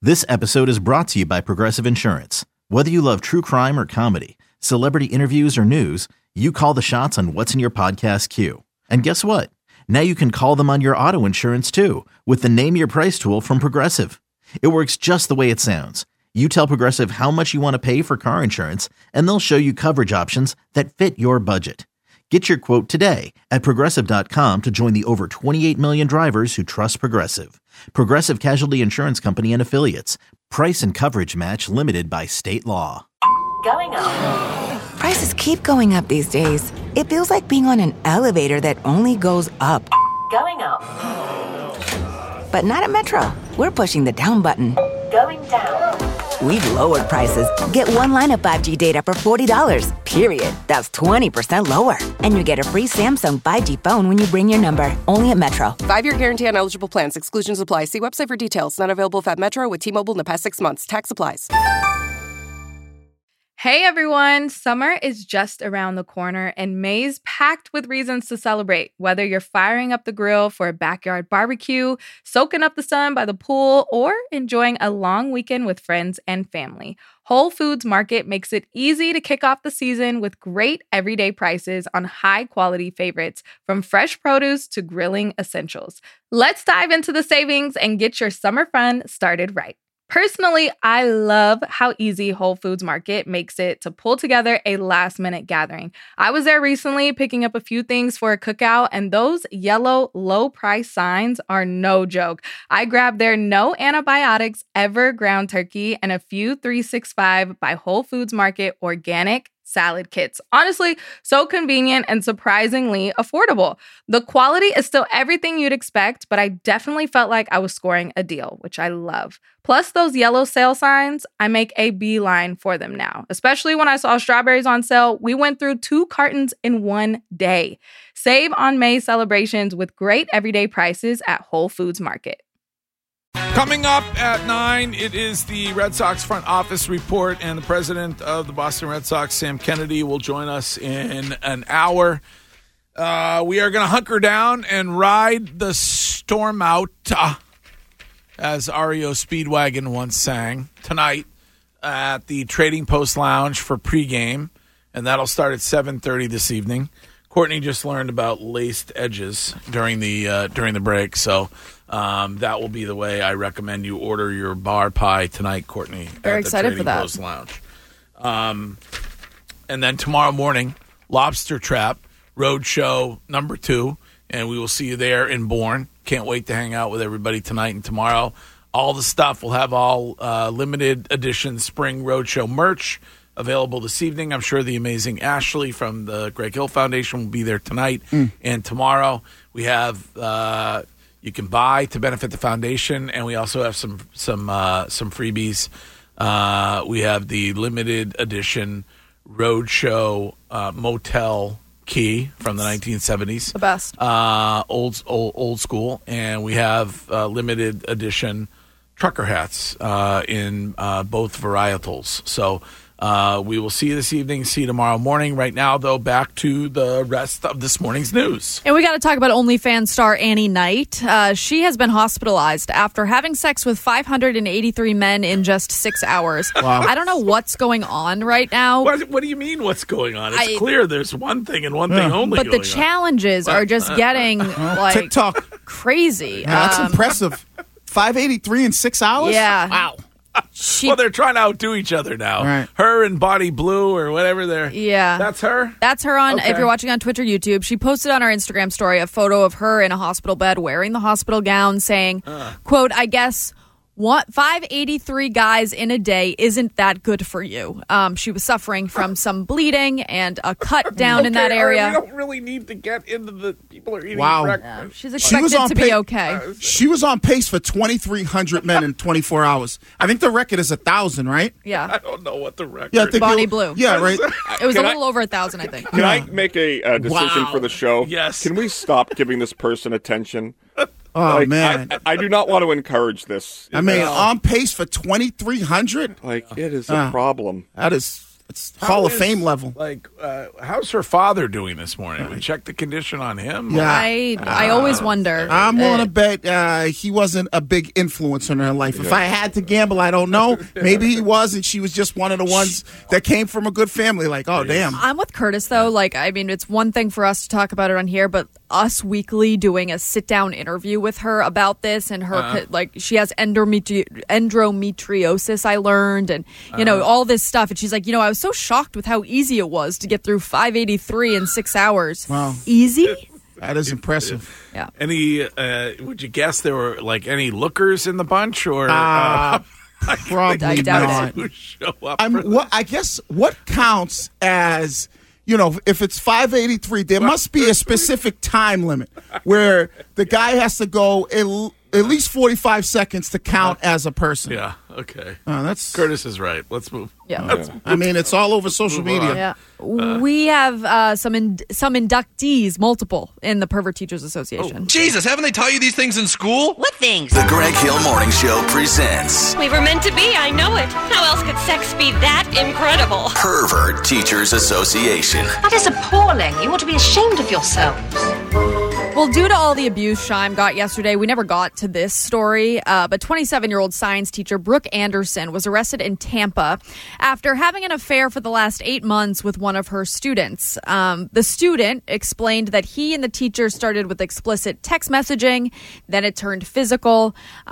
This episode is brought to you by Progressive Insurance. Whether you love true crime or comedy, celebrity interviews or news, you call the shots on what's in your podcast queue. And guess what? Now you can call them on your auto insurance too with the Name Your Price tool from Progressive. It works just the way it sounds. You tell Progressive how much you want to pay for car insurance, and they'll show you coverage options that fit your budget. Get your quote today at Progressive.com to join the over 28 million drivers who trust Progressive. Progressive Casualty Insurance Company and Affiliates. Price and coverage match limited by state law. Going up. Prices keep going up these days. It feels like being on an elevator that only goes up. Going up. But not at Metro. We're pushing the down button. Going down. We've lowered prices. Get one line of 5G data for $40, period. That's 20% lower. And you get a free Samsung 5G phone when you bring your number. Only at Metro. 5-year guarantee on eligible plans. Exclusions apply. See website for details. Not available at Metro with T-Mobile in the past 6 months. Tax applies. Hey everyone, summer is just around the corner and May's packed with reasons to celebrate. Whether you're firing up the grill for a backyard barbecue, soaking up the sun by the pool, or enjoying a long weekend with friends and family, Whole Foods Market makes it easy to kick off the season with great everyday prices on high-quality favorites, from fresh produce to grilling essentials. Let's dive into the savings and get your summer fun started right. Personally, I love how easy Whole Foods Market makes it to pull together a last-minute gathering. I was there recently picking up a few things for a cookout, and those yellow low-price signs are no joke. I grabbed their no antibiotics ever ground turkey and a few 365 by Whole Foods Market organic salad kits. Honestly, so convenient and surprisingly affordable. The quality is still everything you'd expect, but I definitely felt like I was scoring a deal, which I love. Plus those yellow sale signs, I make a beeline for them now. Especially when I saw strawberries on sale, we went through 2 cartons in one day. Save on May celebrations with great everyday prices at Whole Foods Market. Coming up at 9, it is the Red Sox front office report, and the president of the Boston Red Sox, Sam Kennedy, will join us in an hour. We are going to hunker down and ride the storm out, as REO Speedwagon once sang, tonight at the Trading Post Lounge for pregame, and that'll start at 7:30 this evening. Courtney just learned about laced edges during the break, so that will be the way I recommend you order your bar pie tonight, Courtney. Very excited for that. Post Lounge. And then tomorrow morning, Lobster Trap Roadshow number 2, and we will see you there in Bourne. Can't wait to hang out with everybody tonight and tomorrow. All the stuff, we'll have all limited edition Spring Roadshow merch available this evening. I'm sure the amazing Ashley from the Greg Hill Foundation will be there tonight and tomorrow. We have you can buy to benefit the foundation, and we also have some freebies. We have the limited edition Roadshow Motel Key from the 1970s, The best. old school, and we have limited edition trucker hats in both varietals. So we will see you this evening, see you tomorrow morning. Right now, though, back to the rest of this morning's news. And we got to talk about OnlyFans star Annie Knight. She has been hospitalized after having sex with 583 men in just 6 hours. Wow. I don't know what's going on right now. What do you mean what's going on? It's clear there's one thing and one thing only but going the challenges are just getting TikTok crazy. That's impressive. 583 in 6 hours? Yeah. Wow. Well, they're trying to outdo each other now. Right. Her and Body Blue or whatever they're... Yeah. That's her? That's her on, Okay. if you're watching on Twitter, YouTube. She posted on her Instagram story a photo of her in a hospital bed wearing the hospital gown saying, quote, I guess 583 guys in a day isn't that good for you. She was suffering from some bleeding and a cut down in that area. We don't really need to get into the people are eating Wow. breakfast. She's expected to be okay. She was on pace for 2,300 men in 24 hours. I think the record is 1,000, right? Yeah. I don't know what the record Yeah, I think Bonnie Blue. Yeah, right. It was a little over 1,000, I think. Can I make a decision for the show? Yes. Can we stop giving this person attention? Oh, man. I do not want to encourage this. I mean, on pace for 2,300? Like, it is a problem. That is It's Hall of Fame level. Like, how's her father doing this morning? We checked the condition on him. Yeah. I always wonder. I'm willing to bet he wasn't a big influence in her life. If I had to gamble, I don't know. Maybe he was, and she was just one of the ones that came from a good family. Like, oh, damn. I'm with Curtis, though. Like, I mean, it's one thing for us to talk about it on here, but Us Weekly doing a sit-down interview with her about this, and her, like, she has endometriosis, I learned, and, all this stuff. And she's like, I was so shocked with how easy it was to get through 583 in 6 hours. Wow. Easy? That is impressive. Yeah. Any, would you guess there were, like, any lookers in the bunch, or... Probably I doubt not. Who show up I guess what counts as, if it's 583, there must be a specific time limit where the guy has to go at least 45 seconds to count as a person. Yeah, okay. That's Curtis is right. Let's move. Yeah. I mean, it's all over social media. Yeah. We have some inductees, multiple, in the Pervert Teachers Association. Jesus, haven't they taught you these things in school? What things? The Greg Hill Morning Show presents We were meant to be, I know it. How else could sex be that incredible? Pervert Teachers Association. That is appalling. You ought to be ashamed of yourselves. Well, due to all the abuse Scheim got yesterday, we never got to this story, but 27-year-old science teacher Brooke Anderson was arrested in Tampa after having an affair for the last 8 months with one of her students. The student explained that he and the teacher started with explicit text messaging, then it turned physical.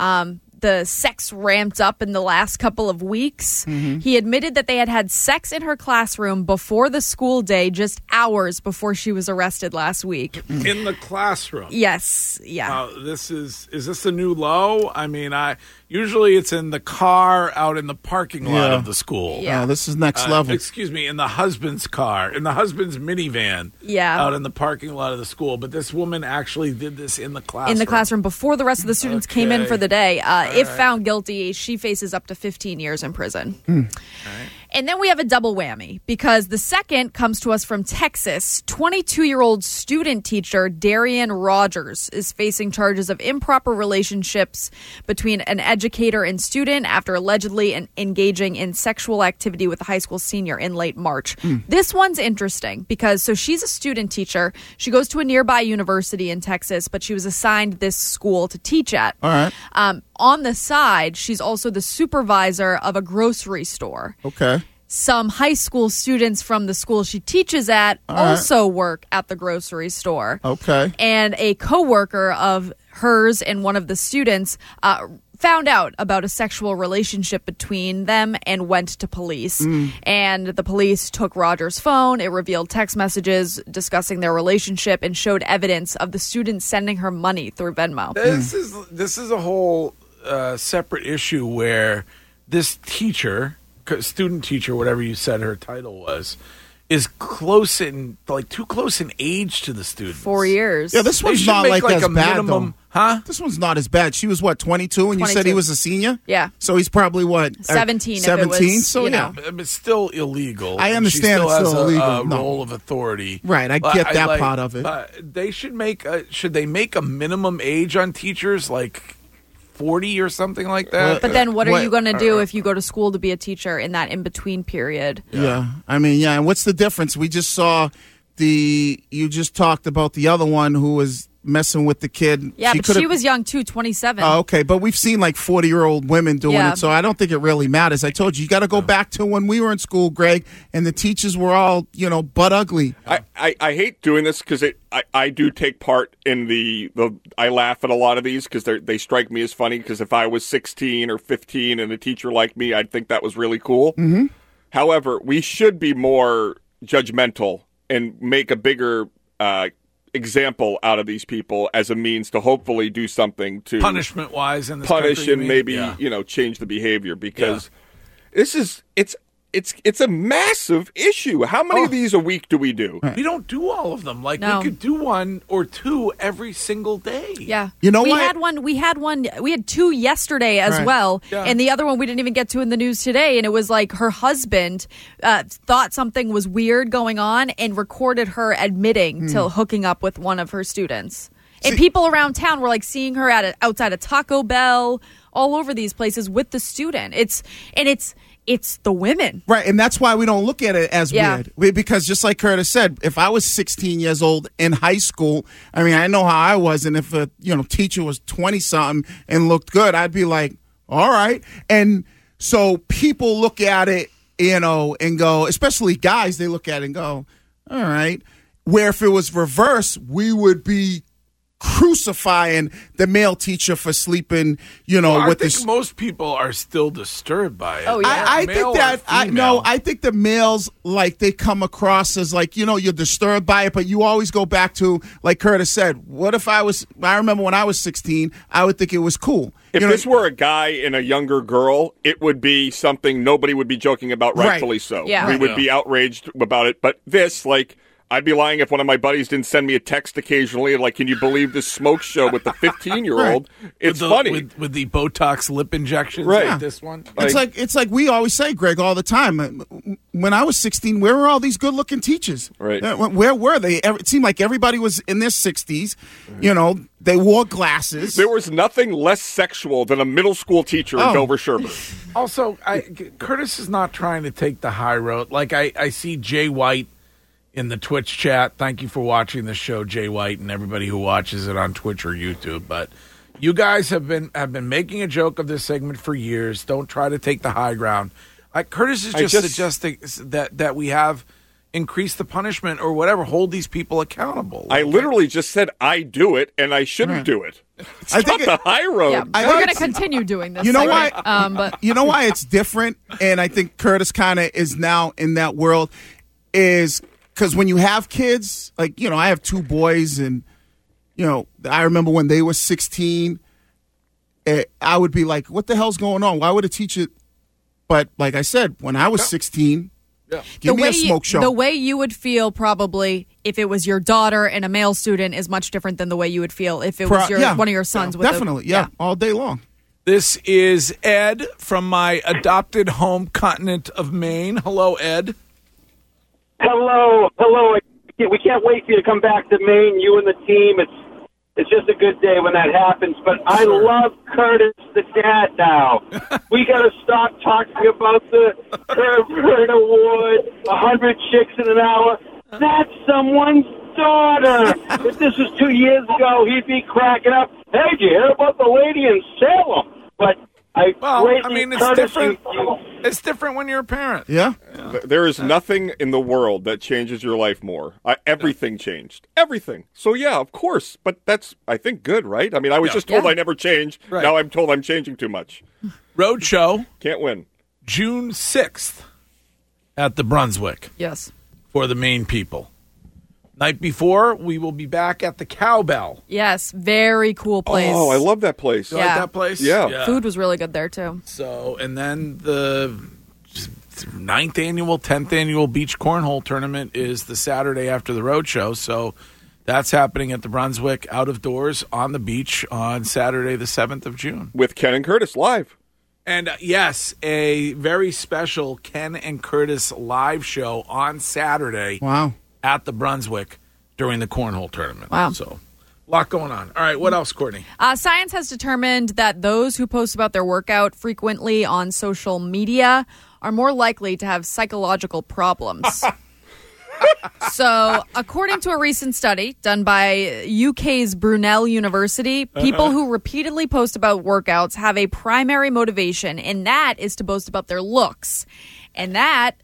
The sex ramped up in the last couple of weeks. Mm-hmm. He admitted that they had sex in her classroom before the school day, just hours before she was arrested last week. In the classroom? Yes. Yeah. Is this the new low? I mean, usually it's in the car out in the parking lot of the school. Yeah, this is next level. Excuse me, in the husband's car, in the husband's minivan. Yeah. Out in the parking lot of the school. But this woman actually did this in the classroom. In the classroom before the rest of the students came in for the day. If found guilty, she faces up to 15 years in prison. Right. And then we have a double whammy because the second comes to us from Texas. 22-year-old student teacher Darian Rogers is facing charges of improper relationships between an educator and student after allegedly engaging in sexual activity with a high school senior in late March. This one's interesting because she's a student teacher. She goes to a nearby university in Texas, but she was assigned this school to teach at. All right. On the side, she's also the supervisor of a grocery store. Okay. Some high school students from the school she teaches at also work at the grocery store. Okay. And a coworker of hers and one of the students found out about a sexual relationship between them and went to police. And the police took Rogers' phone. It revealed text messages discussing their relationship and showed evidence of the student sending her money through Venmo. This is a whole separate issue where this teacher, student teacher, whatever you said her title was, is too close in age to the students. 4 years. Yeah, this one's not like as a bad, minimum, though. huh? This one's not as bad. She was, 22? And you said 22. he was a senior? Yeah. So he's probably, 17 if it 17? was, So, yeah. It's still illegal. I understand she it's still still has illegal. a role of authority. Right, I get that part of it. They should they make a minimum age on teachers, like 40 or something like that? But then what are you going to do if you go to school to be a teacher in that in-between period? Yeah. I mean, yeah. And what's the difference? We just saw you just talked about the other one who was messing with the kid. Yeah, but she was young too, 27. Oh, okay. But we've seen like 40-year-old women doing Yeah. it, so I don't think it really matters. I told you got to go back to when we were in school, Greg, and the teachers were all, butt ugly. I hate doing this because I do take part in the I laugh at a lot of these because they strike me as funny because if I was 16 or 15 and a teacher like me, I'd think that was really cool. Mm-hmm. However, we should be more judgmental and make a bigger example out of these people as a means to hopefully do something to punishment-wise in this punish country, and maybe change the behavior because it's a massive issue. How many of these a week do we do? We don't do all of them. Like No. we could do one or two every single day. Yeah. You know we what? We had two yesterday as Right. well. Yeah. And the other one we didn't even get to in the news today. And it was like her husband thought something was weird going on and recorded her admitting to hooking up with one of her students. And people around town were like seeing her outside of Taco Bell, all over these places with the student. It's the women. Right, and that's why we don't look at it as weird. Because just like Curtis said, if I was 16 years old in high school, I mean, I know how I was, and if a teacher was 20-something and looked good, I'd be like, all right. And so people look at it, and go, especially guys, they look at it and go, all right. Where if it was reverse, we would be crucifying the male teacher for sleeping, I with think most people are still disturbed by it. Oh, yeah. I think that I think the males, like, they come across as like, you're disturbed by it, but you always go back to, like Curtis said, what if I remember when I was 16, I would think it was cool. If this were a guy and a younger girl, it would be something nobody would be joking about, rightfully so. Yeah. We would be outraged about it. But this, like, I'd be lying if one of my buddies didn't send me a text occasionally, like, can you believe this smoke show with the 15-year-old? It's funny. With the Botox lip injections, right? Like this one. It's like we always say, Greg, all the time. When I was 16, where were all these good-looking teachers? Right. Where were they? It seemed like everybody was in their 60s. They wore glasses. There was nothing less sexual than a middle school teacher in Dover Sherburne. Also, Curtis is not trying to take the high road. Like, I see Jay White in the Twitch chat. Thank you for watching the show, Jay White, and everybody who watches it on Twitch or YouTube. But you guys have been making a joke of this segment for years. Don't try to take the high ground. Curtis is just suggesting that we have increased the punishment or whatever. Hold these people accountable. I literally just said I do it, and I shouldn't do it. It's not the high road. Yeah, we're going to continue doing this. You know why? But you know why it's different, and I think Curtis kind of is now in that world, is because when you have kids, like, I have two boys, and, I remember when they were 16, I would be like, what the hell's going on? Why would a teacher? But like I said, when I was 16, give me a smoke show. The way you would feel probably if it was your daughter and a male student is much different than the way you would feel if it was one of your sons. With definitely, all day long. This is Ed from my adopted home continent of Maine. Hello, Ed. Hello. We can't wait for you to come back to Maine, you and the team. It's just a good day when that happens. But I love Curtis, the dad, now. We got to stop talking about the Herbert Award, 100 chicks in an hour. That's someone's daughter. If this was 2 years ago, he'd be cracking up. Hey, did you hear about the lady in Salem? But it's different. It's different when you're a parent. Yeah. There is nothing in the world that changes your life more. Everything changed. Everything. So, yeah, of course. But that's, I think, good, right? I mean, I was just told I never changed. Right. Now I'm told I'm changing too much. Roadshow. Can't win. June 6th at the Brunswick. Yes. For the Maine people. Night before, we will be back at the Cowbell. Yes, very cool place. Oh, I love that place. You like that place? Yeah. Food was really good there, too. So, and then the 9th annual, 10th annual beach cornhole tournament is the Saturday after the road show. So that's happening at the Brunswick, out of doors on the beach on Saturday, the 7th of June. With Ken and Curtis live. And yes, a very special Ken and Curtis live show on Saturday. Wow. At the Brunswick during the cornhole tournament. Wow. So, a lot going on. All right, what else, Courtney? Science has determined that those who post about their workout frequently on social media are more likely to have psychological problems. So, according to a recent study done by UK's Brunel University, people who repeatedly post about workouts have a primary motivation, and that is to boast about their looks. And that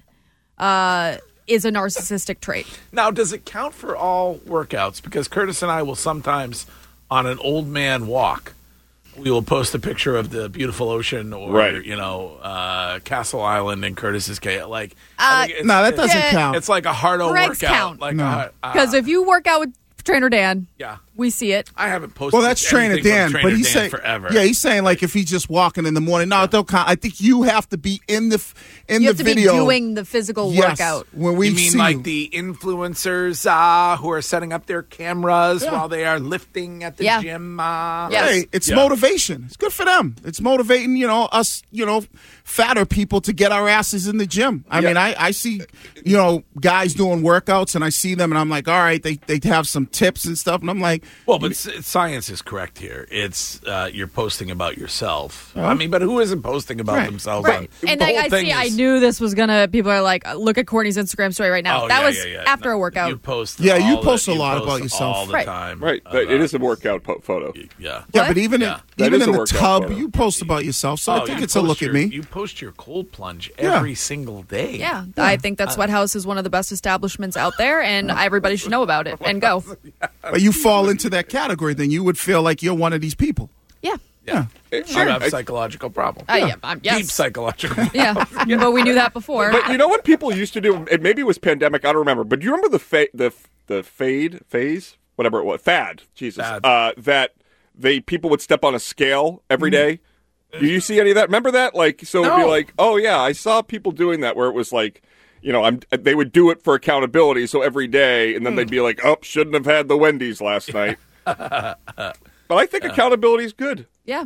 is a narcissistic trait. Now, does it count for all workouts? Because Curtis and I will sometimes, on an old man walk, we will post a picture of the beautiful ocean or, Castle Island and Curtis's case. Like, no, that doesn't count. It's like a hardo Greg's workout. Count. Because if you work out with Trainer Dan, we see it. I haven't posted. Well, that's Trainer Dan, but he's saying forever. Yeah, he's saying like if he's just walking in the morning. No, it don't count. I think you have to be in the video. You have to be doing the physical workout. When we you mean like the influencers who are setting up their cameras while they are lifting at the gym? Yes. Hey, it's motivation. It's good for them. It's motivating, us, fatter people to get our asses in the gym. I mean, I see, guys doing workouts, and I see them, and I'm like, all right, they have some tips and stuff, and I'm like, Well, but science is correct here. It's you're posting about yourself. I mean, but who isn't posting about themselves? Right. And I knew this was gonna. People are like, look at Courtney's Instagram story right now. That was after a workout. You post. You post a lot about yourself all the time. Right. It is a workout photo. Yeah. Yeah, but even in the tub, photo. you post about yourself. So I think it's a look at me. You post your cold plunge every single day. Yeah. I think that Sweat House is one of the best establishments out there, and everybody should know about it and go. But you fall into that category, then you would feel like you're one of these people. Yeah. Yeah. You have psychological problems. Yes. Deep psychological Yeah, but we knew that before. But you know what people used to do? Maybe it was pandemic. I don't remember. But do you remember the phase, whatever it was, fad? Jesus, that people would step on a scale every day. Do you see any of that? Remember that? Like, so it'd be like, oh yeah, I saw people doing that where it was like, you know, they would do it for accountability. So every day, and then they'd be like, oh, shouldn't have had the Wendy's last night. But I think accountability is good. Yeah.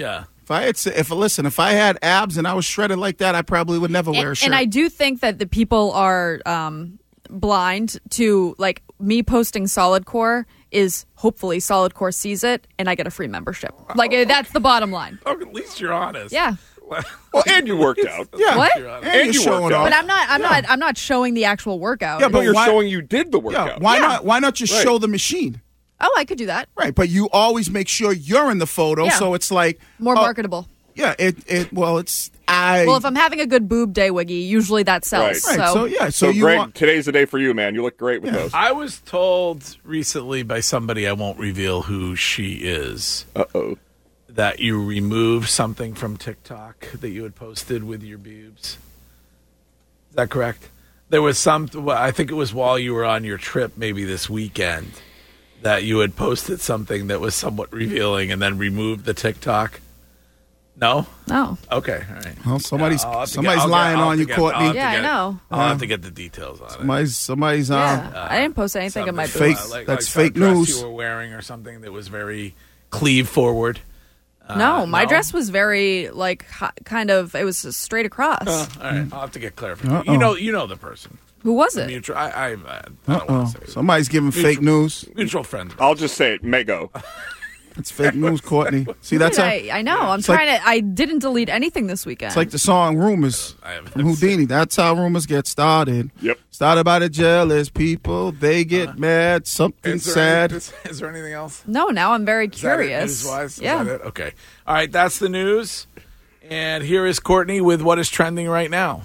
If I had abs and I was shredded like that, I probably would never wear a shirt. And I do think that the people are blind to, like, me posting Solid Core is hopefully Solid Core sees it and I get a free membership. Like, that's the bottom line. Oh, at least you're honest. Yeah. Well, and you worked out. Yeah. What? And you're showing off. But I'm not showing the actual workout. Yeah, but you're showing you did the workout. Why not just show the machine? Oh, I could do that. Right, but you always make sure you're in the photo, so it's like more marketable. Yeah, well, if I'm having a good boob day, Wiggy, usually that sells. Right. So Greg, today's the day for you, man. You look great with those. I was told recently by somebody, I won't reveal who she is. That you removed something from TikTok that you had posted with your boobs. Is that correct? There was I think it was while you were on your trip, maybe this weekend, that you had posted something that was somewhat revealing and then removed the TikTok. No? No. Okay, all right. Well, somebody's lying on you, Courtney. I know. I'll have to get the details on it. Somebody's I didn't post anything of my boobs. Fake. That's fake news. You were wearing or something that was very cleave forward. No, my dress was very, like, kind of, it was straight across. All right, I'll have to get clarification. You know the person. Who was it? Mutual. I don't want to say. Somebody's giving fake news. Mutual friends. I'll just say it. Mego. It's fake news, Courtney. See, that's I know. I didn't delete anything this weekend. It's like the song "Rumors" from Houdini. That's how rumors get started. Yep. Started by the jealous people. They get mad. Something sad. Is there anything else? No. Now I'm very curious. News-wise? Yeah. Is that it? Okay. All right. That's the news. And here is Courtney with what is trending right now.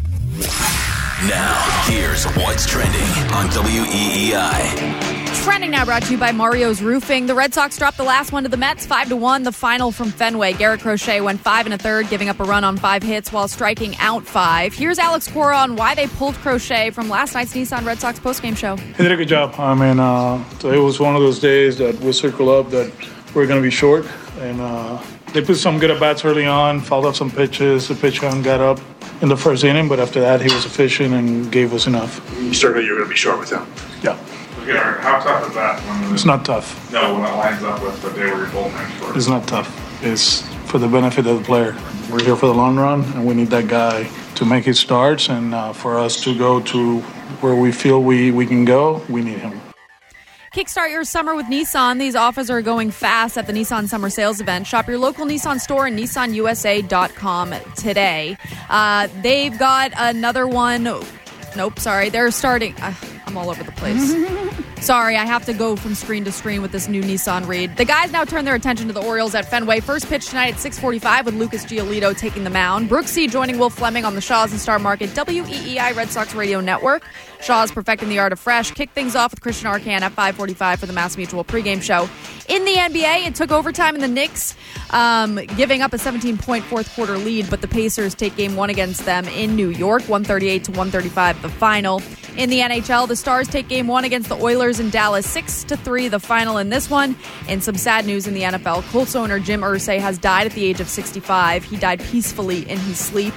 Now, here's what's trending on WEEI. Trending now brought to you by Mario's Roofing. The Red Sox dropped the last one to the Mets, 5-1, the final from Fenway. Garrett Crochet went 5 1/3, giving up a run on 5 hits while striking out 5. Here's Alex Cora on why they pulled Crochet from last night's Nissan Red Sox postgame show. He did a good job. I mean, it was one of those days that we circle up that we're going to be short. And they put some good at-bats early on, fouled off some pitches. The pitch count got up in the first inning, but after that, he was efficient and gave us enough. You certainly you're going to be short with him. Yeah. How tough is that? It's not tough. No, when it lines up with the day where your bullpen short. It's not tough. It's for the benefit of the player. We're here for the long run, and we need that guy to make his starts. And for us to go to where we feel we can go, we need him. Kickstart your summer with Nissan. These offers are going fast at the Nissan Summer Sales Event. Shop your local Nissan store and nissanusa.com today. They've got another one. Nope, sorry. They're starting. I'm all over the place. Sorry, I have to go from screen to screen with this new Nissan read. The guys now turn their attention to the Orioles at Fenway. First pitch tonight at 6:45 with Lucas Giolito taking the mound. Brooksy joining Will Fleming on the Shaws and Star Market WEEI Red Sox Radio Network. Shaw's perfecting the art of fresh. Kick things off with Christian Arcand at 5:45 for the Mass Mutual pregame show. In the NBA, it took overtime in the Knicks, giving up a 17-point fourth quarter lead, but the Pacers take game one against them in New York, 138-135 the final. In the NHL, the Stars take game one against the Oilers in Dallas, 6-3 the final in this one. And some sad news in the NFL. Colts owner Jim Irsay has died at the age of 65. He died peacefully in his sleep.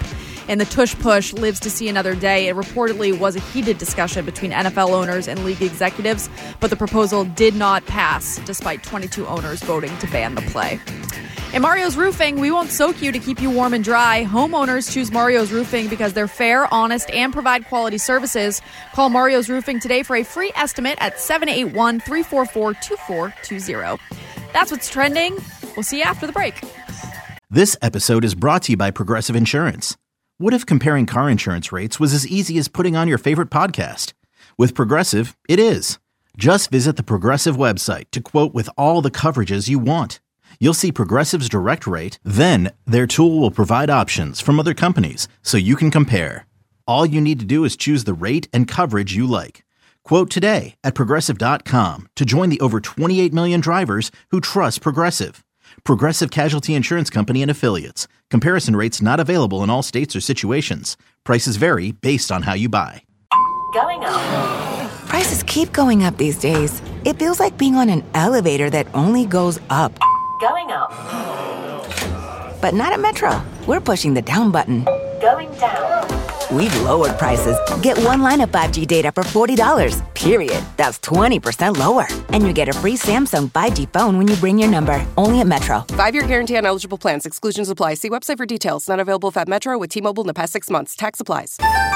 And the tush-push lives to see another day. It reportedly was a heated discussion between NFL owners and league executives, but the proposal did not pass, despite 22 owners voting to ban the play. In Mario's Roofing, we won't soak you to keep you warm and dry. Homeowners choose Mario's Roofing because they're fair, honest, and provide quality services. Call Mario's Roofing today for a free estimate at 781-344-2420. That's what's trending. We'll see you after the break. This episode is brought to you by Progressive Insurance. What if comparing car insurance rates was as easy as putting on your favorite podcast? With Progressive, it is. Just visit the Progressive website to quote with all the coverages you want. You'll see Progressive's direct rate, then their tool will provide options from other companies so you can compare. All you need to do is choose the rate and coverage you like. Quote today at Progressive.com to join the over 28 million drivers who trust Progressive. Progressive Casualty Insurance Company and Affiliates. Comparison rates not available in all states or situations. Prices vary based on how you buy. Going up. Prices keep going up these days. It feels like being on an elevator that only goes up. Going up. But not at Metro. We're pushing the down button. Going down. We've lowered prices. Get one line of 5G data for $40, period. That's 20% lower. And you get a free Samsung 5G phone when you bring your number. Only at Metro. 5-year guarantee on eligible plans. Exclusions apply. See website for details. Not available if at Metro with T-Mobile in the past 6 months. Tax applies.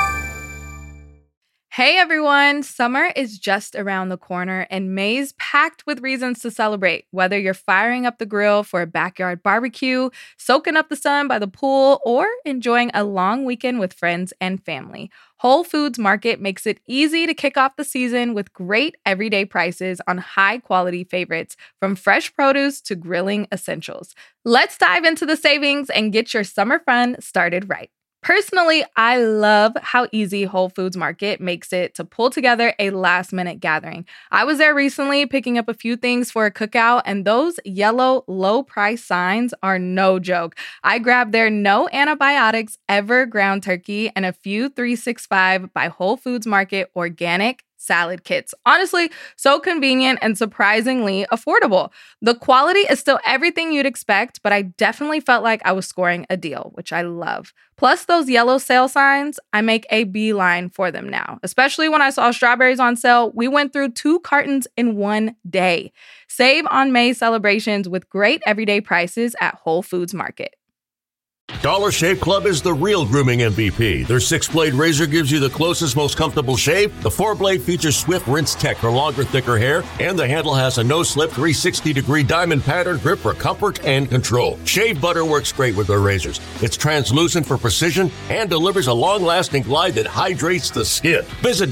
Hey everyone, summer is just around the corner and May's packed with reasons to celebrate. Whether you're firing up the grill for a backyard barbecue, soaking up the sun by the pool, or enjoying a long weekend with friends and family, Whole Foods Market makes it easy to kick off the season with great everyday prices on high-quality favorites, from fresh produce to grilling essentials. Let's dive into the savings and get your summer fun started right. Personally, I love how easy Whole Foods Market makes it to pull together a last-minute gathering. I was there recently picking up a few things for a cookout, and those yellow low-price signs are no joke. I grabbed their no antibiotics ever ground turkey and a few 365 by Whole Foods Market organic salad kits. Honestly, so convenient and surprisingly affordable. The quality is still everything you'd expect, but I definitely felt like I was scoring a deal, which I love. Plus those yellow sale signs, I make a beeline for them now. Especially when I saw strawberries on sale, we went through 2 cartons in one day. Save on May celebrations with great everyday prices at Whole Foods Market. Dollar Shave Club is the real grooming MVP. Their 6-blade razor gives you the closest, most comfortable shave. The 4-blade features swift rinse tech for longer, thicker hair. And the handle has a no-slip 360-degree diamond pattern grip for comfort and control. Shave butter works great with their razors. It's translucent for precision and delivers a long-lasting glide that hydrates the skin. Visit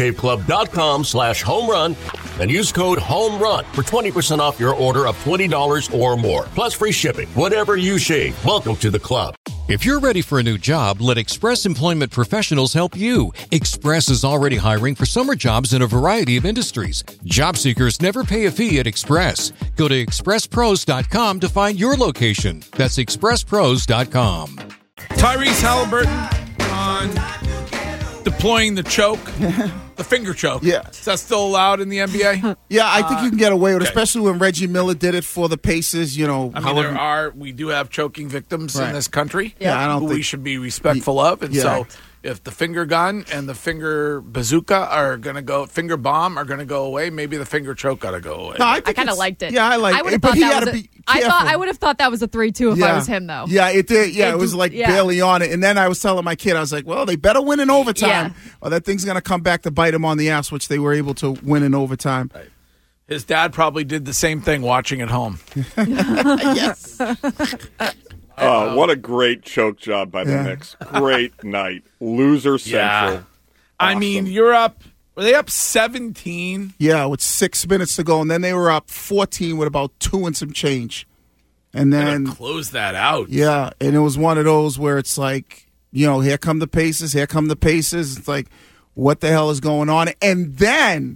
DollarShaveClub.com/homerun and use code HOMERUN for 20% off your order of $20 or more. Plus free shipping. Whatever you shave, welcome to the club. If you're ready for a new job, let Express Employment Professionals help you. Express is already hiring for summer jobs in a variety of industries. Job seekers never pay a fee at Express. Go to expresspros.com to find your location. That's expresspros.com. Tyrese Halliburton on deploying the choke, the finger choke. Yeah. Is that still allowed in the NBA? Yeah, I think you can get away with it, especially when Reggie Miller did it for the Pacers. You know, I mean, we do have choking victims in this country. Yeah, I don't who think we should be respectful of, and so if the finger gun and the finger bazooka are going to go, finger bomb are going to go away, maybe the finger choke got to go away. No, I kind of liked it. Yeah, I liked it, but he had to be careful. I would have thought that was a 3-2 if I was him, though. Yeah, it did. Yeah, it was like barely on it. And then I was telling my kid, I was like, well, they better win in overtime, or that thing's going to come back to bite him on the ass, which they were able to win in overtime. Right. His dad probably did the same thing watching at home. Yes. What a great choke job by the Knicks. Great night. Loser central. Awesome. I mean, you're up. Were they up 17? Yeah, with 6 minutes to go. And then they were up 14 with about 2 and some change. And then close that out. Yeah, and it was one of those where it's like, you know, here come the Pacers, here come the Pacers. It's like, what the hell is going on? And then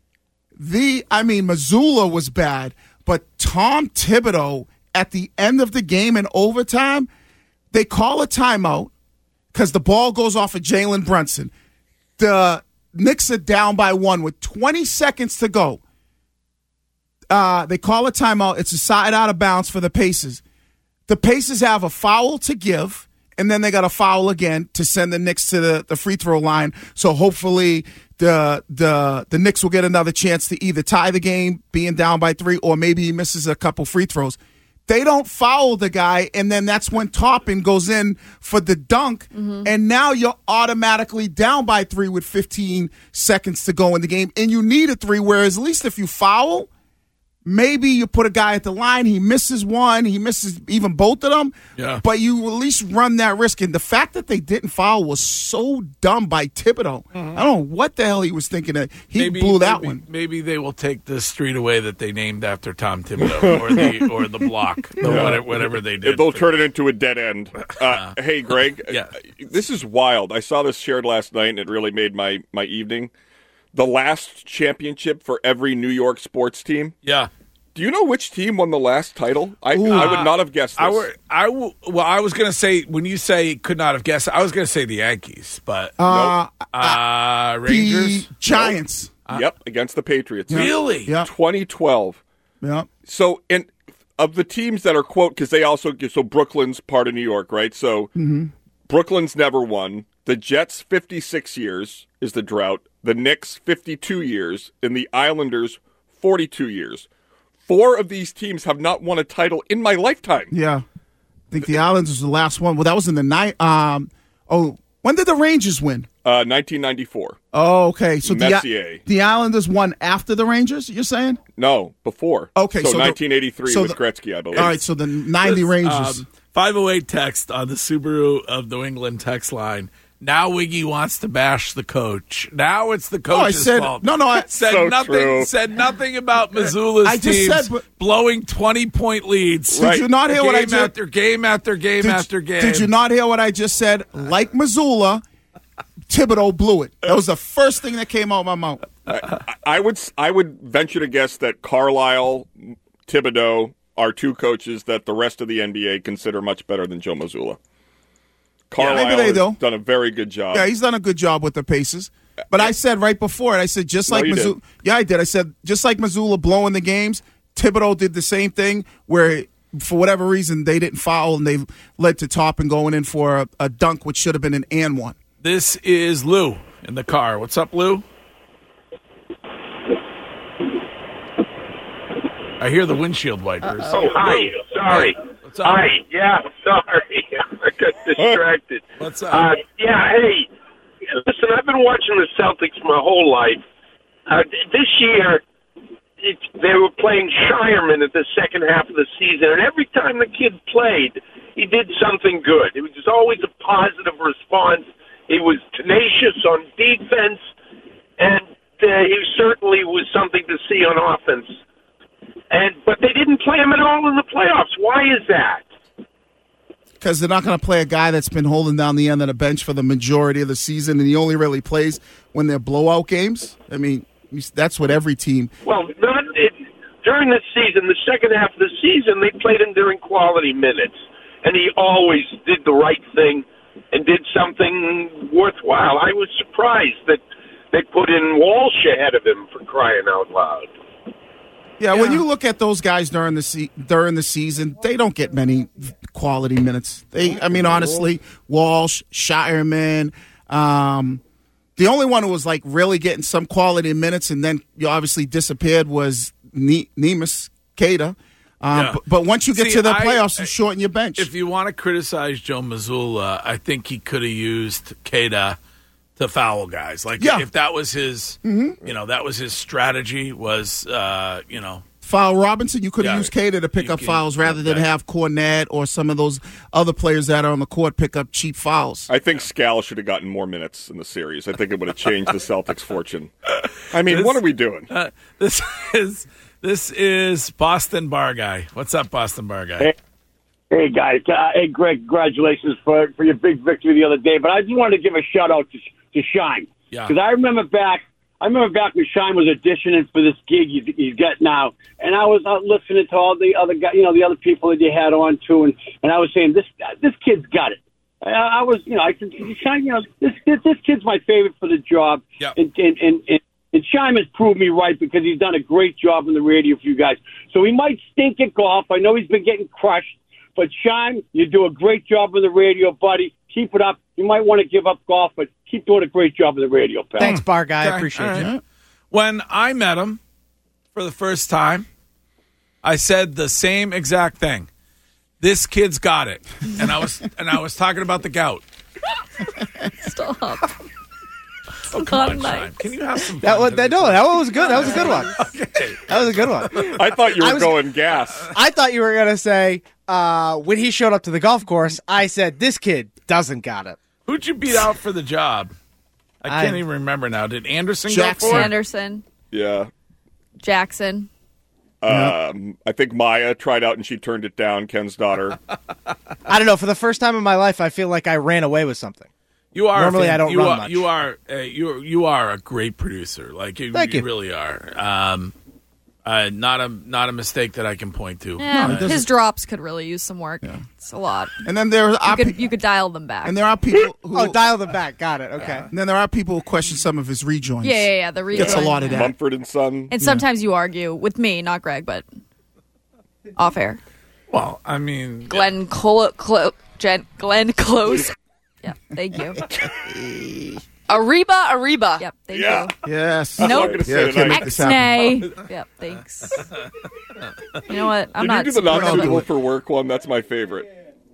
Mazzulla was bad, but Tom Thibodeau at the end of the game in overtime, they call a timeout because the ball goes off of Jalen Brunson. The Knicks are down by 1 with 20 seconds to go. They call a timeout. It's a side out of bounds for the Pacers. The Pacers have a foul to give and then they got to foul again to send the Knicks to the free throw line. So hopefully the Knicks will get another chance to either tie the game, being down by 3, or maybe he misses a couple free throws. They don't foul the guy, and then that's when Toppin goes in for the dunk, and now you're automatically down by 3 with 15 seconds to go in the game, and you need a 3, whereas at least if you foul, maybe you put a guy at the line, he misses one, he misses even both of them, but you at least run that risk. And the fact that they didn't foul was so dumb by Thibodeau. I don't know what the hell he was thinking of. He blew that one. Maybe they will take the street away that they named after Tom Thibodeau or the block, whatever they did. They'll turn it into a dead end. Hey, Greg, this is wild. I saw this shared last night, and it really made my evening. The last championship for every New York sports team. Yeah. Do you know which team won the last title? I would not have guessed this. I was going to say, when you say could not have guessed, I was going to say the Yankees, but Rangers? The Giants. Yep, against the Patriots. Really? Yeah. 2012. Yeah. So, of the teams that are, quote, because they also, so Brooklyn's part of New York, right? So, Brooklyn's never won. The Jets, 56 years is the drought. The Knicks, 52 years. And the Islanders, 42 years. 4 of these teams have not won a title in my lifetime. Yeah. I think the Islanders was the last one. Well, that was in the night. When did the Rangers win? 1994. Oh, okay. So Messier. The Islanders won after the Rangers, you're saying? No, before. Okay. So 1983 was Gretzky, I believe. All right, so the 90 Rangers. 508 text on the Subaru of New England text line. Now Wiggy wants to bash the coach. Now it's the coach's fault. I said so nothing. True. Said nothing about Missoula's teams blowing 20-point leads. Did you not hear what I just after game after game after game? Did you not hear what I just said? Like Missoula, Thibodeau blew it. That was the first thing that came out of my mouth. I would venture to guess that Carlisle, Thibodeau are 2 coaches that the rest of the NBA consider much better than Joe Mazzulla. Carlisle has done a very good job. Yeah, he's done a good job with the Pacers. But I said right before it, I said just like Missoula. Yeah, I did. I said just like Missoula blowing the games, Thibodeau did the same thing where for whatever reason they didn't foul and they led to Toppin going in for a dunk, which should have been an and one. This is Lou in the car. What's up, Lou? I hear the windshield wipers. Oh, hi. Sorry. What's up? Hi. Yeah, sorry. I got distracted. What's up? Hey. Listen, I've been watching the Celtics my whole life. This year, they were playing Shireman at the second half of the season, and every time the kid played, he did something good. It was just always a positive response. He was tenacious on defense, and he certainly was something to see on offense. But they didn't play him at all in the playoffs. Why is that? Because they're not going to play a guy that's been holding down the end of the bench for the majority of the season, and he only really plays when they're blowout games. I mean, that's what every team. Well, during the season, the second half of the season, they played him during quality minutes, and he always did the right thing and did something worthwhile. I was surprised that they put in Walsh ahead of him, for crying out loud. Yeah, when you look at those guys during the season, they don't get many quality minutes. Honestly, Walsh, Shireman, the only one who was like really getting some quality minutes and then you obviously disappeared was Neemias Queta. But once you get to the playoffs, you shorten your bench. If you want to criticize Joe Mazzulla, I think he could have used Queta to foul guys. If that was his, that was his strategy was, Foul Robinson, you could have used Queta to pick up fouls rather than have Cornette or some of those other players that are on the court pick up cheap fouls. I think Scal should have gotten more minutes in the series. I think it would have changed the Celtics' fortune. I mean, what are we doing? This is Boston Bar Guy. What's up, Boston Bar Guy? Hey guys. Hey, Greg, congratulations for your big victory the other day. But I just wanted to give a shout-out to Shine. Yeah. Because I remember back when Shine was auditioning for this gig he's got now, and I was out listening to all the other guys, the other people that you had on too, and I was saying this kid's got it. I said Shine, this kid's my favorite for the job, and Shine has proved me right because he's done a great job on the radio for you guys. So he might stink at golf. I know he's been getting crushed, But Shime, you do a great job on the radio, buddy. Keep it up. You might want to give up golf, but keep doing a great job on the radio, pal. Thanks, Bar Guy. Okay, I appreciate all you. When I met him for the first time, I said the same exact thing. This kid's got it, and I was talking about the gout. Stop. Oh, come on, Shime. Can you have some fun That one was good. That was a good one. Okay. That was a good one. I thought you were going gas. I thought you were going to say, when he showed up to the golf course, I said, this kid doesn't got it. Who'd you beat out for the job? I can't even remember now. Did Anderson Jackson. go for it? Anderson. Yeah. Jackson. I think Maya tried out and she turned it down, Ken's daughter. I don't know. For the first time in my life, I feel like I ran away with something. You are normally I don't run much. You are a great producer. Like you really are. Not a mistake that I can point to. Yeah, his drops could really use some work. Yeah. It's a lot. And then there are you could dial them back. And there are people who dial them back. Got it. Okay. And then there are people who question some of his rejoins. Yeah. The rejoin gets a lot of that. Mumford and Son. And sometimes you argue with me, not Greg, but off air. Well, I mean, Glenn Close. Yeah, thank you. Ariba. Yep, thank you. Yes. Nope. Exnay. Yep, thanks. You know what? I'm Did not. you do the not suitable for work one? That's my favorite.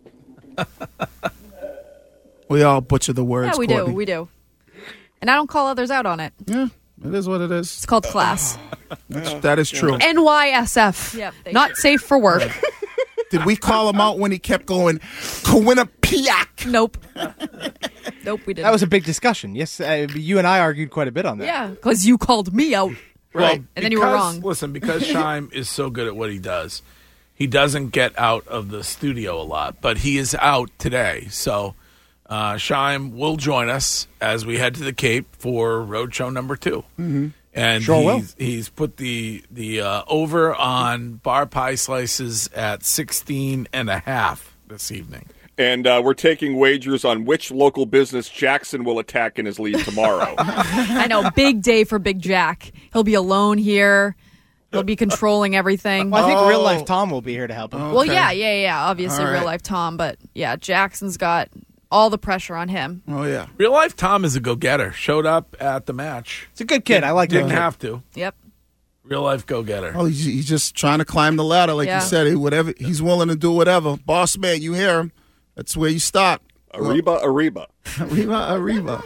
We all butcher the words. Yeah, we do. And I don't call others out on it. Yeah, it is what it is. It's called class. That is true. NYSF. Yep, not safe for work. Did we call him out when he kept going, Quinnipiac? Nope, we didn't. That was a big discussion. Yes, you and I argued quite a bit on that. Yeah, because you called me out. Right. And then you were wrong. Listen, because Shime is so good at what he does, he doesn't get out of the studio a lot, but he is out today. So Shime will join us as we head to the Cape for Roadshow number 2. Mm-hmm. And he's put the over on bar pie slices at 16.5 this evening. And we're taking wagers on which local business Jackson will attack in his lead tomorrow. I know, big day for Big Jack. He'll be alone here. He'll be controlling everything. Well, I think Real Life Tom will be here to help him. Well, yeah. Obviously, All right. Real Life Tom. But, yeah, Jackson's got all the pressure on him. Oh, yeah. Real Life Tom is a go-getter. Showed up at the match. It's a good kid. I like him. Didn't have to. Yep. Real life go-getter. Oh, he's just trying to climb the ladder, like you said. Whatever he's willing to do, whatever. Boss man, you hear him. That's where you start. Ariba. Ariba.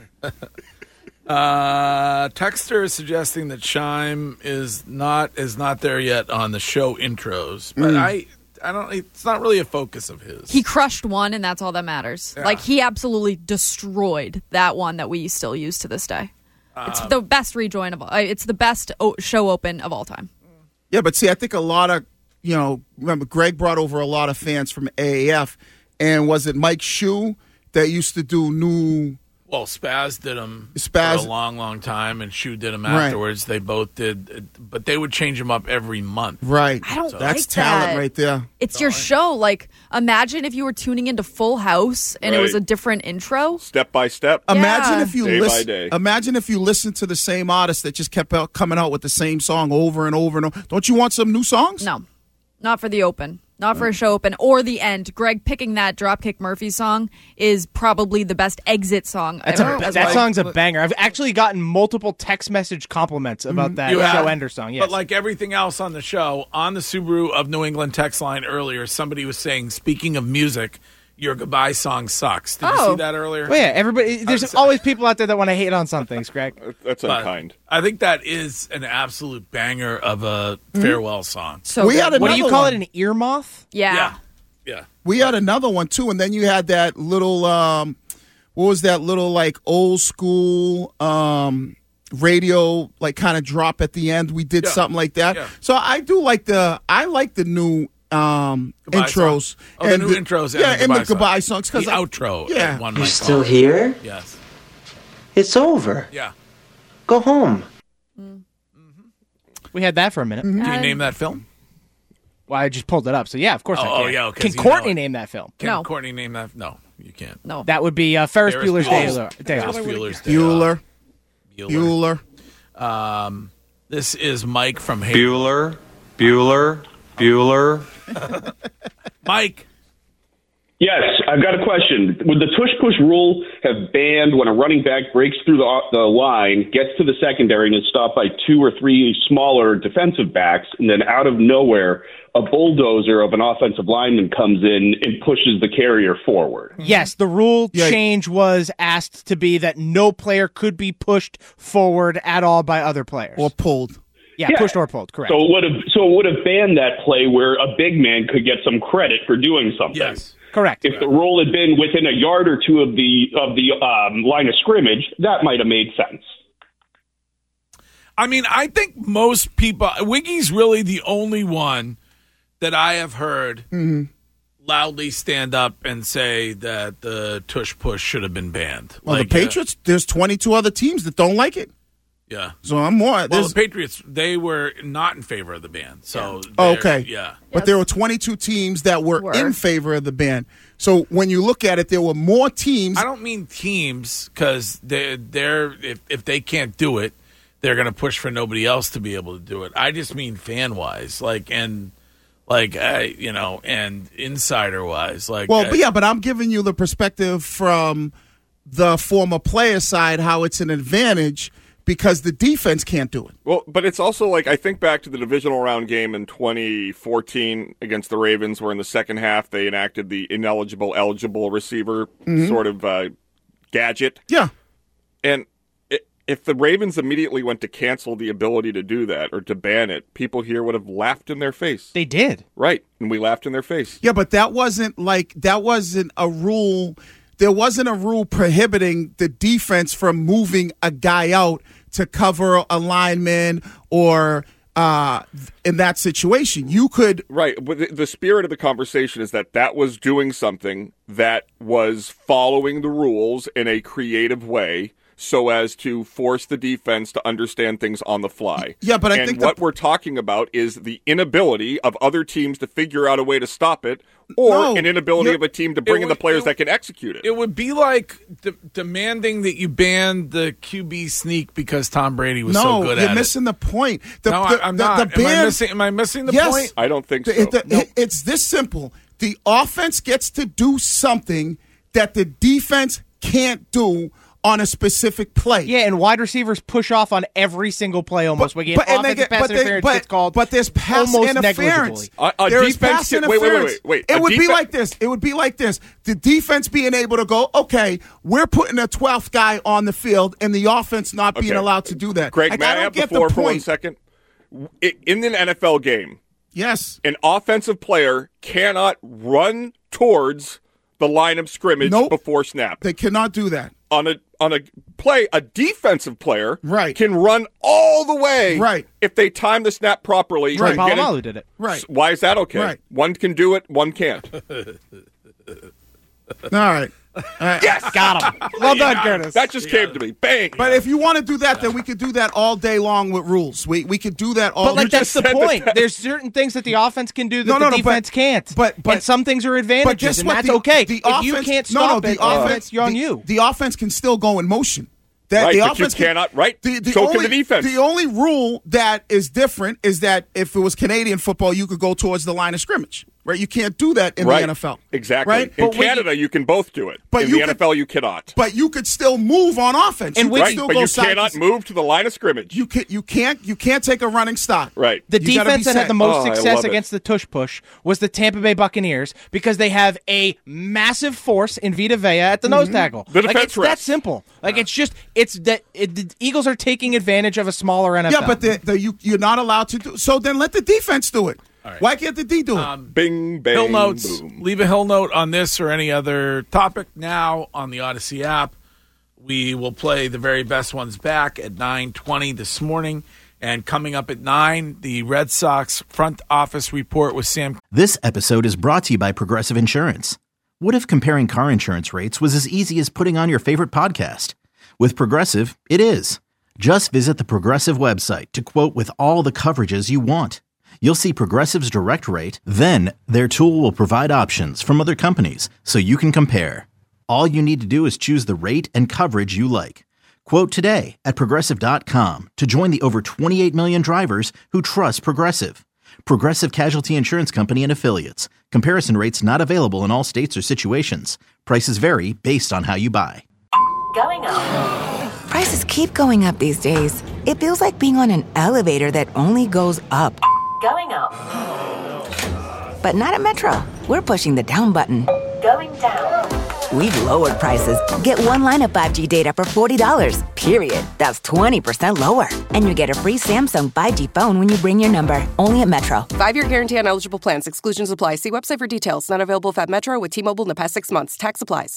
Texter is suggesting that Shime is not there yet on the show intros, but I don't. It's not really a focus of his. He crushed one, and that's all that matters. Yeah. Like, he absolutely destroyed that one that we still use to this day. It's the best rejoin of all. It's the best show open of all time. Yeah, but see, I think a lot of, remember Greg brought over a lot of fans from AAF, and was it Mike Shue that used to do new? Well, Spaz did them for a long, long time, and Shue did them afterwards. They both did, but they would change them up every month. Right. I don't That's like talent that. right there. It's your show. Like, imagine if you were tuning into Full House and it was a different intro. Step by step. Imagine if you day by listen. day. Imagine if you listened to the same artist that just kept coming out with the same song over and over and over. Don't you want some new songs? No, not for the open. Not for a show open or the end. Greg picking that Dropkick Murphy song is probably the best exit song ever. That song's a banger. I've actually gotten multiple text message compliments about that show ender song. Yes. But like everything else on the show, on the Subaru of New England text line earlier, somebody was saying, speaking of music, your goodbye song sucks. Did you see that earlier? Well, yeah, everybody. There's always people out there that want to hate on some things, Greg. That's unkind. I think that is an absolute banger of a farewell song. So we had what do you call one. it? An ear moth? Yeah. We had another one too, and then you had that little. What was that little like old school radio like kind of drop at the end? We did something like that. Yeah. So I do like the new. Intros. Song. Oh, the new intros. And the goodbye songs. The outro. Yeah. One You're still here? Yes. It's over. Yeah. Go home. We had that for a minute. Can you name that film? Well, I just pulled it up. So, yeah, of course I can. Oh, yeah. Okay, Can Courtney name that film? Can Courtney name that? No, you can't. No. That would be Ferris Bueller's Day Off. Bueller. This is Mike from Bueller. Mike, Yes, I've got a question. Would the tush-push rule have banned when a running back breaks through the line, gets to the secondary, and is stopped by 2 or 3 smaller defensive backs, and then out of nowhere, a bulldozer of an offensive lineman comes in and pushes the carrier forward? Yes, the rule change was asked to be that no player could be pushed forward at all by other players. Or pulled. Yeah, pushed or pulled, correct. So it would have banned that play where a big man could get some credit for doing something. Yes. Correct. If the rule had been within a yard or two of the line of scrimmage, that might have made sense. I mean, I think most people, Wiggy's really the only one that I have heard loudly stand up and say that the tush push should have been banned. Well, the Patriots, there's 22 other teams that don't like it. Yeah. So I'm more. Well, the Patriots, they were not in favor of the ban. So okay. Yeah. But there were 22 teams that were in favor of the ban. So when you look at it, there were more teams. I don't mean teams because they're if they can't do it, they're going to push for nobody else to be able to do it. I just mean fan wise, and insider wise, but I'm giving you the perspective from the former player side, how it's an advantage because the defense can't do it. Well, but it's also I think back to the divisional round game in 2014 against the Ravens, where in the second half they enacted the eligible receiver sort of gadget. Yeah. And if the Ravens immediately went to cancel the ability to do that or to ban it, people here would have laughed in their face. They did. Right. And we laughed in their face. Yeah, but that wasn't a rule. There wasn't a rule prohibiting the defense from moving a guy out to cover a lineman or in that situation. You could... Right. But the spirit of the conversation is that was doing something that was following the rules in a creative way so as to force the defense to understand things on the fly. Yeah, but I think what we're talking about is the inability of other teams to figure out a way to stop it, or an inability of a team to bring in the players that can execute it. It would be like demanding that you ban the QB sneak because Tom Brady was so good at it. No, you're missing the point. I'm not. Am I missing the point? I don't think so. It's this simple. The offense gets to do something that the defense can't do on a specific play. Yeah, and wide receivers push off on every single play almost. But it's called. But there's pass interference. There's pass interference. Wait. It would be like this. The defense being able to go, okay, we're putting a 12th guy on the field, and the offense not being allowed to do that. Greg, may I have the floor for 1 second? In an NFL game, yes, an offensive player cannot run towards the line of scrimmage before snap. They cannot do that. On a play, a defensive player can run all the way if they time the snap properly. Right, Palomalu did it. Right. Why is that okay? Right. One can do it, one can't. All right. Yes! Got him. Well done, Curtis. That just came to me. Bang! But if you want to do that, then we could do that all day long with rules. We could do that all day long. But that's the point. There's certain things that the offense can do that the defense can't. And some things are advantages, and that's okay. If you can't stop it, you're on you. The offense can still go in motion. But you cannot. Right. So can the defense. The only rule that is different is that if it was Canadian football, you could go towards the line of scrimmage. Right, you can't do that in the NFL. Exactly. Right? In Canada, you can both do it. But in the NFL, you cannot. But you could still move on offense. And but you cannot move to the line of scrimmage. You can't take a running stop. Right. The defense that had the most success against the tush push was the Tampa Bay Buccaneers because they have a massive force in Vita Vea at the nose tackle. The defense it's that simple. The Eagles are taking advantage of a smaller NFL. Yeah, but you're not allowed to do. So then let the defense do it. Right. Why can't the D do it? Bing, bang, Hill notes. boom. Leave a Hill note on this or any other topic now on the Odyssey app. We will play the very best ones back at 9:20 this morning. And coming up at 9, the Red Sox front office report with Sam. This episode is brought to you by Progressive Insurance. What if comparing car insurance rates was as easy as putting on your favorite podcast? With Progressive, it is. Just visit the Progressive website to quote with all the coverages you want. You'll see Progressive's direct rate, then their tool will provide options from other companies so you can compare. All you need to do is choose the rate and coverage you like. Quote today at Progressive.com to join the over 28 million drivers who trust Progressive. Progressive Casualty Insurance Company and Affiliates. Comparison rates not available in all states or situations. Prices vary based on how you buy. Going up. Prices keep going up these days. It feels like being on an elevator that only goes up. Going up. But not at Metro. We're pushing the down button. Going down. We've lowered prices. Get one line of 5G data for $40, period. That's 20% lower. And you get a free Samsung 5G phone when you bring your number. Only at Metro. 5-year guarantee on eligible plans. Exclusions apply. See website for details. Not available if at Metro with T-Mobile in the past 6 months. Tax applies.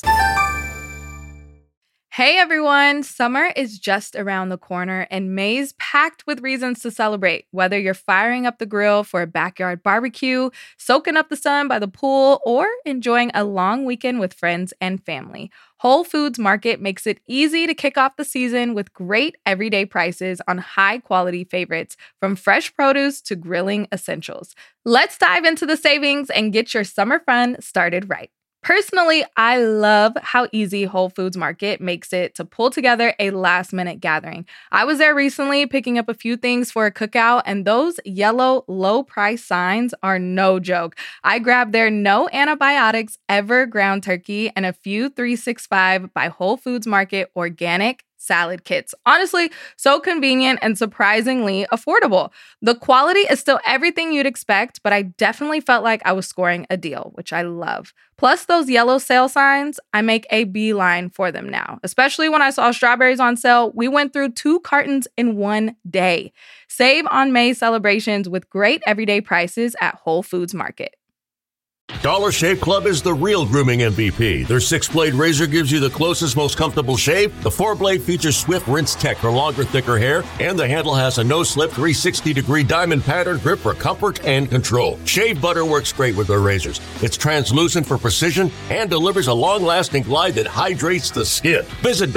Hey everyone, summer is just around the corner and May's packed with reasons to celebrate. Whether you're firing up the grill for a backyard barbecue, soaking up the sun by the pool, or enjoying a long weekend with friends and family, Whole Foods Market makes it easy to kick off the season with great everyday prices on high-quality favorites, from fresh produce to grilling essentials. Let's dive into the savings and get your summer fun started right. Personally, I love how easy Whole Foods Market makes it to pull together a last-minute gathering. I was there recently picking up a few things for a cookout, and those yellow low-price signs are no joke. I grabbed their no antibiotics ever ground turkey and a few 365 by Whole Foods Market organic salad kits. Honestly, so convenient and surprisingly affordable. The quality is still everything you'd expect, but I definitely felt like I was scoring a deal, which I love. Plus those yellow sale signs, I make a beeline for them now. Especially when I saw strawberries on sale, we went through 2 cartons in one day. Save on May celebrations with great everyday prices at Whole Foods Market. Dollar Shave Club is the real grooming MVP. Their 6-blade razor gives you the closest, most comfortable shave. The 4-blade features Swift Rinse Tech for longer, thicker hair, and the handle has a no-slip 360-degree diamond pattern grip for comfort and control. Shave butter works great with their razors. It's translucent for precision and delivers a long-lasting glide that hydrates the skin. Visit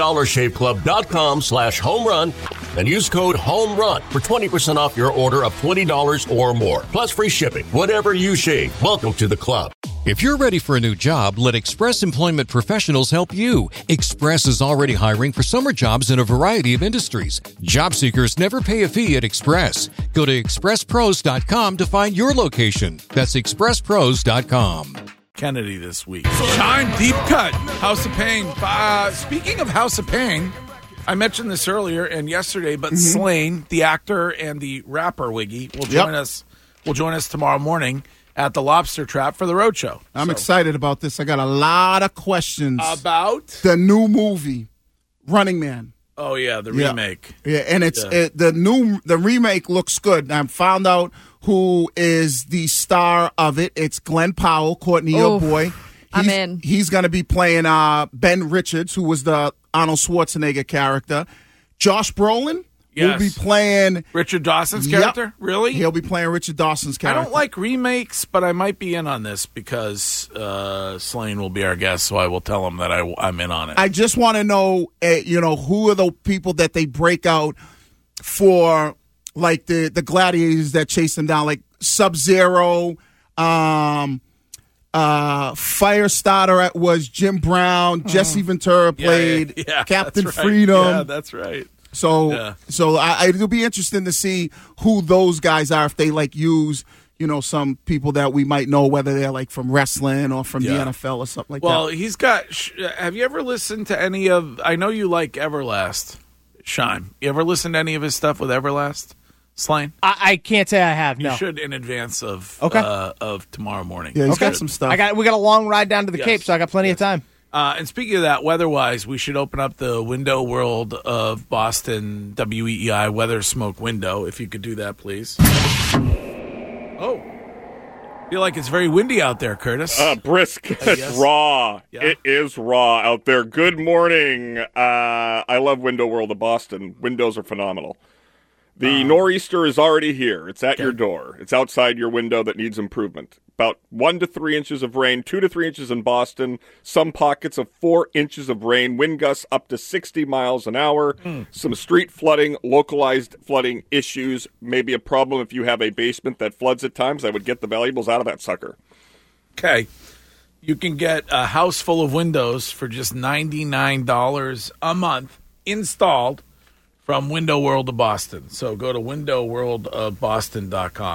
DollarShaveClub.com/homerun and use code HOMERUN for 20% off your order of $20 or more. Plus free shipping. Whatever you shave, welcome to the club. If you're ready for a new job, let Express Employment Professionals help you. Express is already hiring for summer jobs in a variety of industries. Job seekers never pay a fee at Express. Go to expresspros.com to find your location. That's expresspros.com. Kennedy this week. Time deep cut. House of Pain. Speaking of House of Pain, I mentioned this earlier and yesterday, but Slaine, the actor and the rapper Wiggy, will join us. Will join us tomorrow morning at the Lobster Trap for the Roadshow. I'm excited about this. I got a lot of questions about the new movie, Running Man. Oh yeah, the remake. Yeah, and it's the remake looks good. I found out who is the star of it. It's Glenn Powell, Courtney, your boy. I'm in. He's going to be playing Ben Richards, who was the Arnold Schwarzenegger character. Josh Brolin. Yes. Will be playing Richard Dawson's character? Really? He'll be playing Richard Dawson's character. I don't like remakes, but I might be in on this because Slaine will be our guest, so I will tell him that I'm in on it. I just want to know, who are the people that they break out for, like the gladiators that chase them down, like Sub-Zero, Firestarter was Jim Brown, Jesse Ventura played Captain Freedom. Yeah, that's right. So it'll be interesting to see who those guys are, if they use, some people that we might know, whether they're like from wrestling or from the NFL or something like that. Well, he's got. Have you ever listened to any of? I know you like Everlast, Shime. You ever listen to any of his stuff with Everlast, Slaine? I can't say I have. No, you should in advance of tomorrow morning. Yeah, he's got some stuff. We got a long ride down to the Cape, so I got plenty of time. And speaking of that, weather-wise, we should open up the Window World of Boston WEEI weather smoke window, if you could do that, please. Oh. I feel like it's very windy out there, Curtis. Brisk. It's raw. Yeah. It is raw out there. Good morning. I love Window World of Boston. Windows are phenomenal. The nor'easter is already here. It's at your door. It's outside your window that needs improvement. About 1 to 3 inches of rain, 2 to 3 inches in Boston, some pockets of 4 inches of rain, wind gusts up to 60 miles an hour, some street flooding, localized flooding issues, maybe a problem if you have a basement that floods at times. I would get the valuables out of that sucker. Okay. You can get a house full of windows for just $99 a month installed from Window World of Boston. So go to windowworldofboston.com.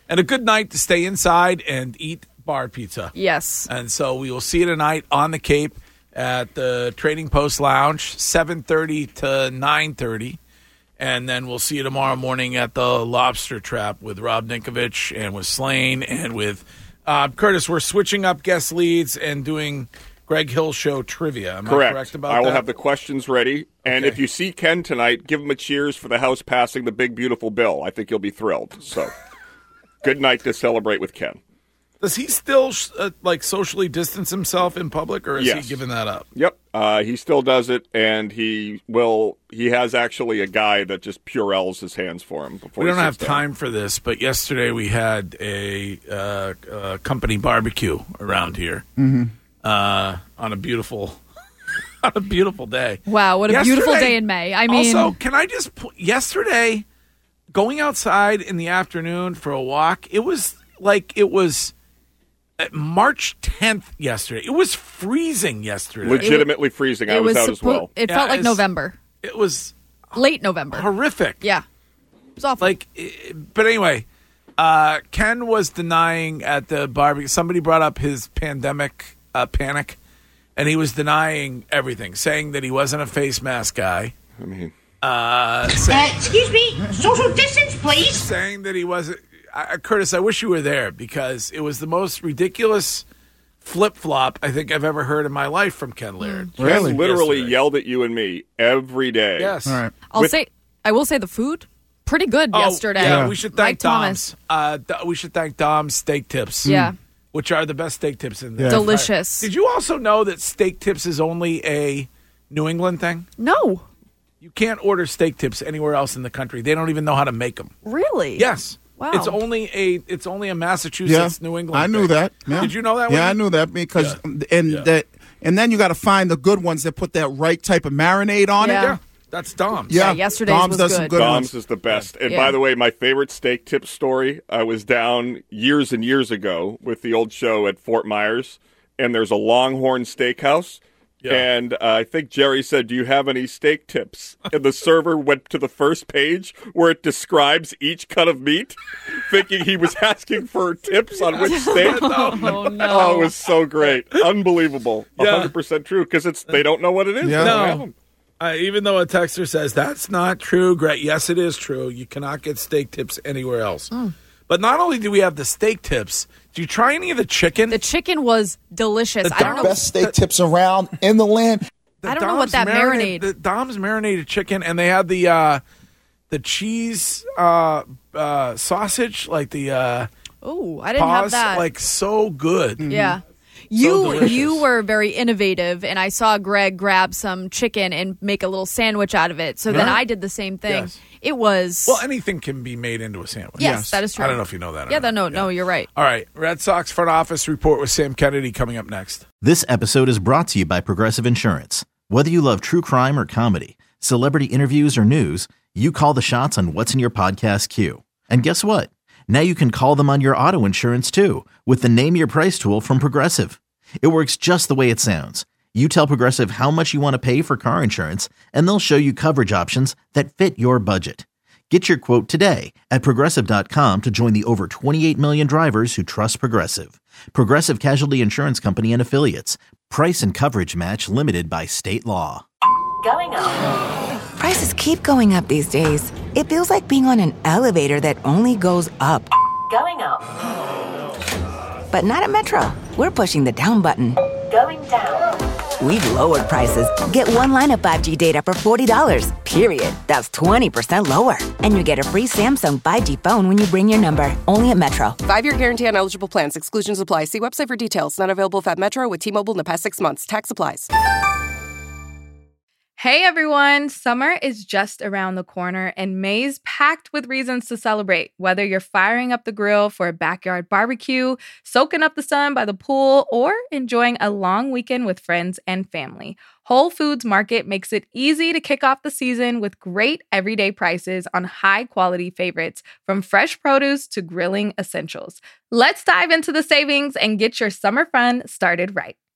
and a good night to stay inside and eat bar pizza. Yes. And so we will see you tonight on the Cape at the Trading Post Lounge, 7:30 to 9:30. And then we'll see you tomorrow morning at the Lobster Trap with Rob Ninkovich and with Slane and with Curtis. We're switching up guest leads and doing Greg Hill Show trivia. Am I correct about that? I will have the questions ready. And if you see Ken tonight, give him a cheers for the House passing the big, beautiful bill. I think you'll be thrilled. So good night to celebrate with Ken. Does he still socially distance himself in public, or is he giving that up? Yep, he still does it, and he has actually a guy that just Purells his hands for him. We don't have time for this, but yesterday we had a company barbecue around here on a beautiful day. Wow, what a beautiful day in May! I mean, also, can I just yesterday going outside in the afternoon for a walk? It was March 10th yesterday. It was freezing yesterday. Legitimately freezing. I was out as well. It felt like November. It was late November. Horrific. Yeah. It was awful. But anyway, Ken was denying at the barbecue. Somebody brought up his pandemic panic, and he was denying everything, saying that he wasn't a face mask guy. I mean, excuse me, social distance, please. Saying that he wasn't. Curtis, I wish you were there because it was the most ridiculous flip-flop I think I've ever heard in my life from Ken Laird. Really? Ken literally yelled at you and me every day. Yes. All right. I will say the food, pretty good yesterday. Yeah, we should thank Thomas. We should thank Dom's Steak Tips. Yeah. Which are the best steak tips in there. Delicious. Did you also know that Steak Tips is only a New England thing? No. You can't order steak tips anywhere else in the country. They don't even know how to make them. Really? Yes. Wow. It's only a Massachusetts, New England. I knew that. Yeah. Did you know that? Yeah, I knew that because and then you got to find the good ones that put that right type of marinade on it. Yeah, that's Dom's. Yeah, yesterday's Dom's was does some good. good Dom's ones. is the best. And by the way, my favorite steak tip story, I was down years and years ago with the old show at Fort Myers, and there's a Longhorn Steakhouse. Yeah. And I think Jerry said, "Do you have any steak tips?" And the server went to the first page where it describes each cut of meat, thinking he was asking for tips on which steak. Oh, no. Oh, it was so great. Unbelievable. 100% true, because they don't know what it is. Yeah. No. Even though a texter says, that's not true, Greg. Yes, it is true. You cannot get steak tips anywhere else. But not only do we have the steak tips, do you try any of the chicken? The chicken was delicious. I don't know. Best steak tips around in the land. I don't know what that marinade. The Dom's marinated chicken, and they had the cheese sausage, like the oh, I didn't have that. Like so good. Yeah. You were very innovative, and I saw Greg grab some chicken and make a little sandwich out of it. So then I did the same thing. Yes. It was anything can be made into a sandwich. Yes, that is true. I don't know if you know that. Yeah, no, you're right. All right, Red Sox front office report with Sam Kennedy coming up next. This episode is brought to you by Progressive Insurance. Whether you love true crime or comedy, celebrity interviews or news, you call the shots on what's in your podcast queue. And guess what? Now you can call them on your auto insurance too with the Name Your Price tool from Progressive. It works just the way it sounds. You tell Progressive how much you want to pay for car insurance, and they'll show you coverage options that fit your budget. Get your quote today at Progressive.com to join the over 28 million drivers who trust Progressive. Progressive Casualty Insurance Company and Affiliates. Price and coverage match limited by state law. Going up. Prices keep going up these days. It feels like being on an elevator that only goes up. Going up. But not at Metro. We're pushing the down button. Going down. We've lowered prices. Get one line of 5G data for $40, period. That's 20% lower. And you get a free Samsung 5G phone when you bring your number. Only at Metro. 5-year guarantee on eligible plans. Exclusions apply. See website for details. Not available if at Metro with T-Mobile in the past 6 months. Tax applies. Hey everyone, summer is just around the corner and May's packed with reasons to celebrate. Whether you're firing up the grill for a backyard barbecue, soaking up the sun by the pool, or enjoying a long weekend with friends and family, Whole Foods Market makes it easy to kick off the season with great everyday prices on high-quality favorites, from fresh produce to grilling essentials. Let's dive into the savings and get your summer fun started right.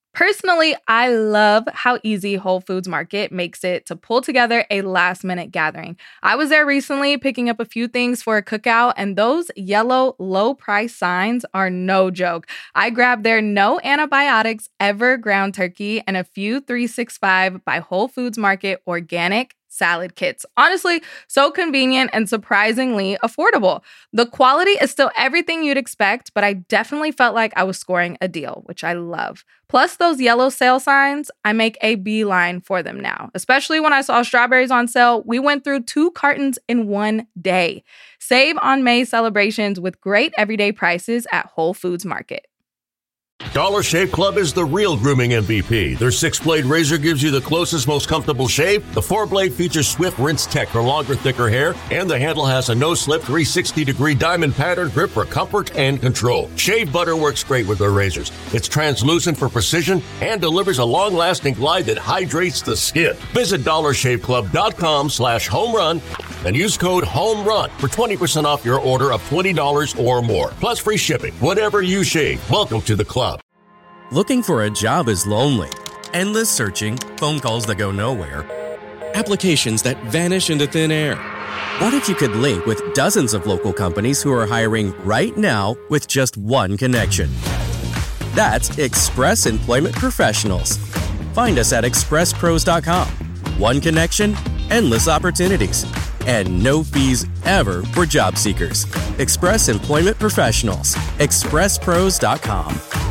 Personally, I love how easy Whole Foods Market makes it to pull together a last-minute gathering. I was there recently picking up a few things for a cookout, and those yellow low-price signs are no joke. I grabbed their no antibiotics ever ground turkey and a few 365 by Whole Foods Market organic salad kits. Honestly, so convenient and surprisingly affordable. The quality is still everything you'd expect, but I definitely felt like I was scoring a deal, which I love. Plus those yellow sale signs, I make a beeline for them now. Especially when I saw strawberries on sale, we went through 2 cartons in one day. Save on May celebrations with great everyday prices at Whole Foods Market. Dollar Shave Club is the real grooming MVP. Their 6-blade razor gives you the closest, most comfortable shave. The 4-blade features Swift Rinse Tech for longer, thicker hair, and the handle has a no-slip 360-degree diamond pattern grip for comfort and control. Shave butter works great with their razors. It's translucent for precision and delivers a long-lasting glide that hydrates the skin. Visit dollarshaveclub.com/homerun and use code HOMERUN for 20% off your order of $20 or more. Plus free shipping. Whatever you shave, welcome to the club. Looking for a job is lonely. Endless searching, phone calls that go nowhere, applications that vanish into thin air. What if you could link with dozens of local companies who are hiring right now with just one connection? That's Express Employment Professionals. Find us at expresspros.com. One connection, endless opportunities, and no fees ever for job seekers. Express Employment Professionals. expresspros.com.